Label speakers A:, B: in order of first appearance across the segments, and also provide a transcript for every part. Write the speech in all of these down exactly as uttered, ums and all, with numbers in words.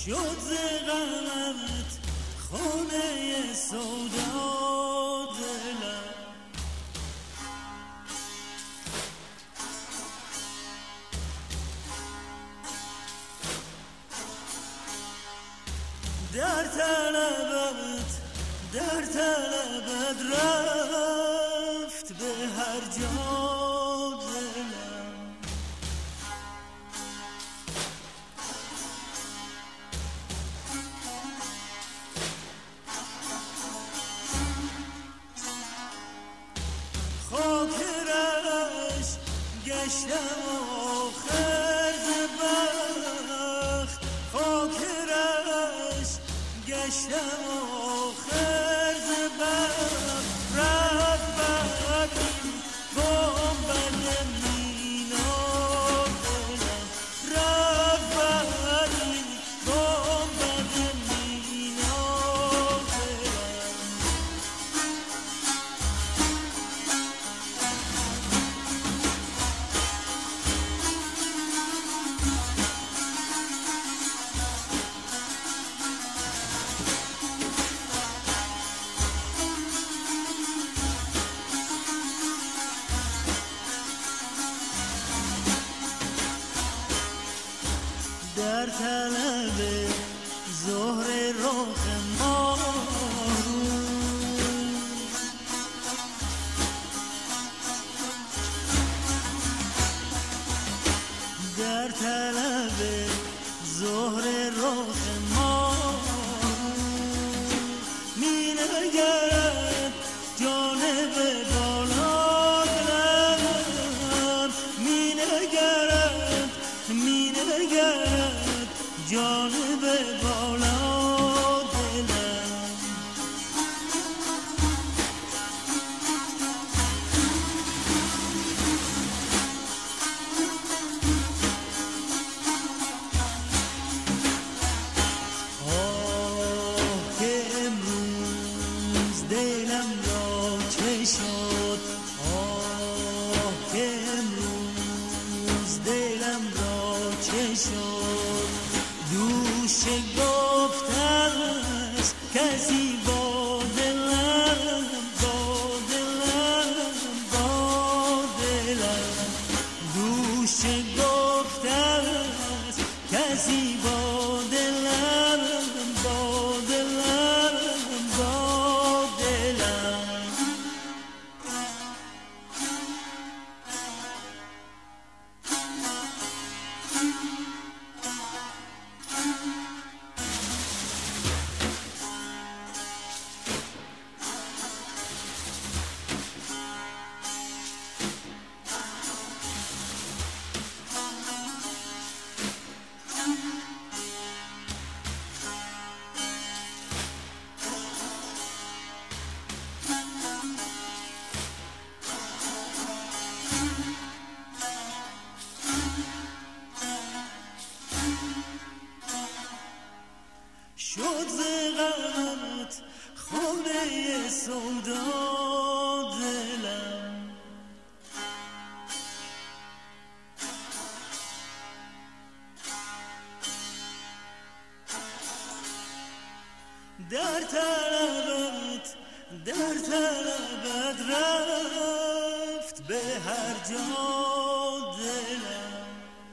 A: شد ز غمت خانه سودا دلم، در طلبت در طلبت رفت به هر جا دلم. خاطرش گشتم آخر ز بخت، خاطرش گشتم آخر ز بخت، رفت بر این گنبد مینا دلم، رفت بر این گنبد مینا دلم. در طلب زهر رخ مارو، در طلب زهر رخ مارو، می نگرد جانب بالا دلم، می نگرد می نگرد جانب بالا دلم. آه که امروز دلم را چه شد، آه که امروز دلم را چه شد. دوش گفتم است کسی با دلم، با دلم، با دلم. دوش گفتم است کسی با دلم، با دلم، با دلم. شد ز غمت خانه سودا دلم، در طلبت در طلبت رفت به هر جا دلم.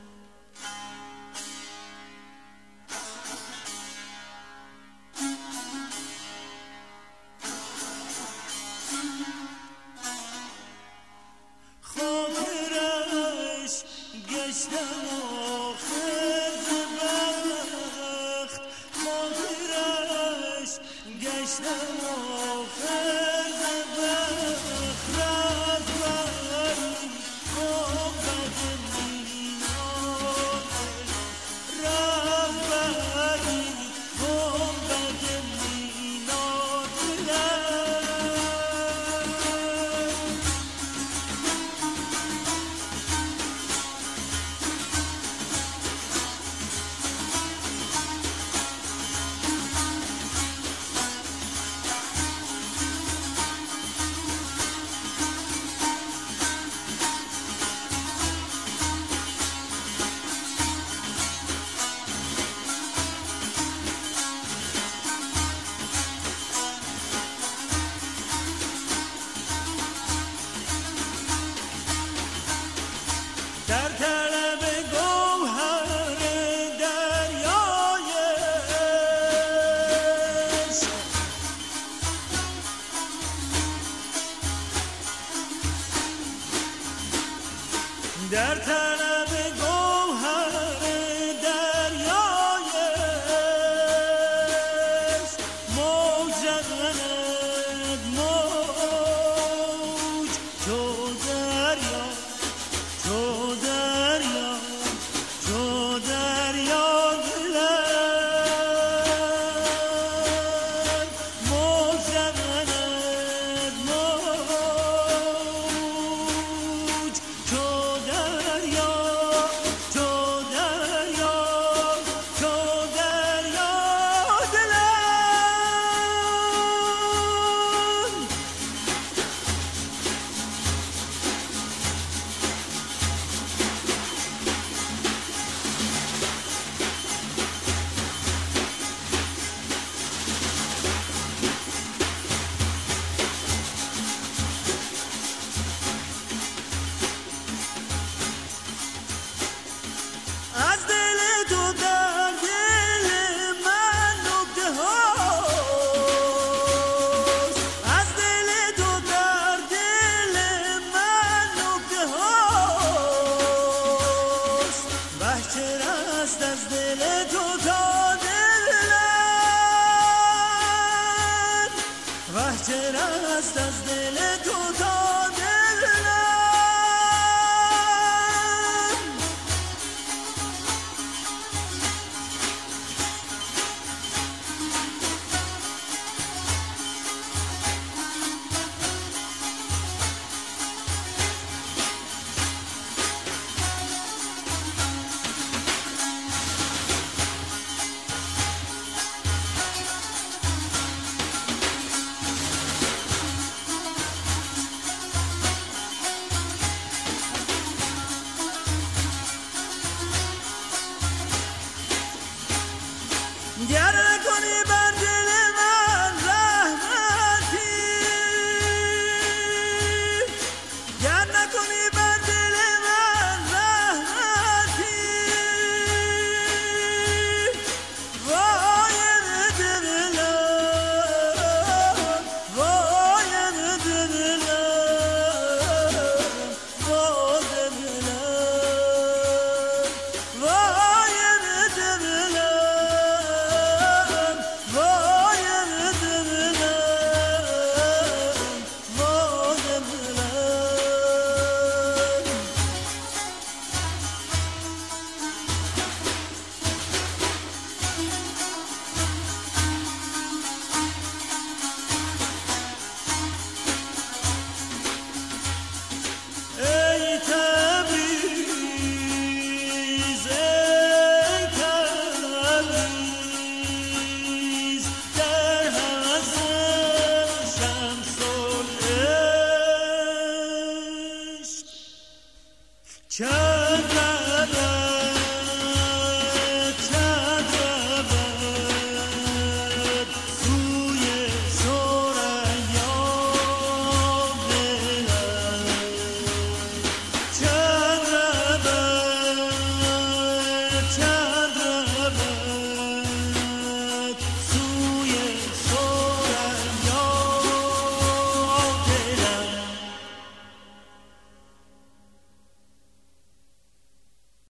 A: خاطرش گشتم آخر ز بخت، خاطرش گشتم آخر ز بخت، رفت بر این گنبد مینا دلم، رفت بر این گنبد مینا دلم. Yeah.